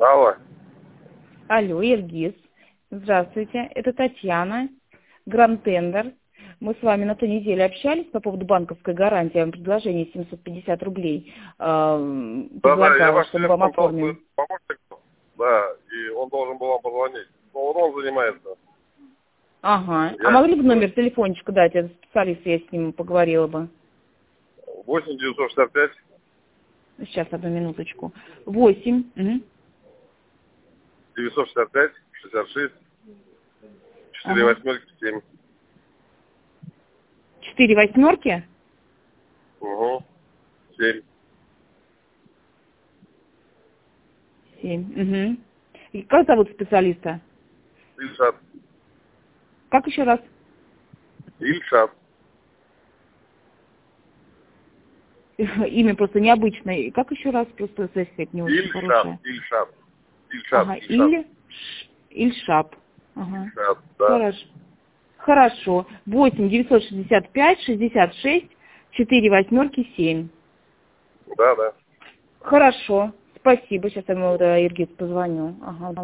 Алло. Алло, Ильгиз. Здравствуйте. Это Татьяна, Гранд-Тендер. Мы с вами на той неделе общались по поводу банковской гарантии. Я вам предложение 750 рублей Да, я ваш чтобы вам оформили. помощник, да, и он должен был вам позвонить. Но он занимается. Ага. А могли бы номер телефончика дать? Это специалист, я с ним поговорила бы. 8 965. Сейчас, одну минуточку. 8. 965, 66, 4 Ага. восьмерки, 7. 4 восьмерки? Угу. 7. 7. Угу. И как зовут специалиста? Ильшат. Как еще раз? Ильшат. Имя просто необычное. Как еще раз? Просто связь не очень хорошая. Ильшат. Ага. Ильшап. Ага. Ильшат, да. Хорошо. 8 965 66 4 восьмерки 7. Да. Хорошо. Спасибо. Сейчас я ему, Иргиз, позвоню. Ага.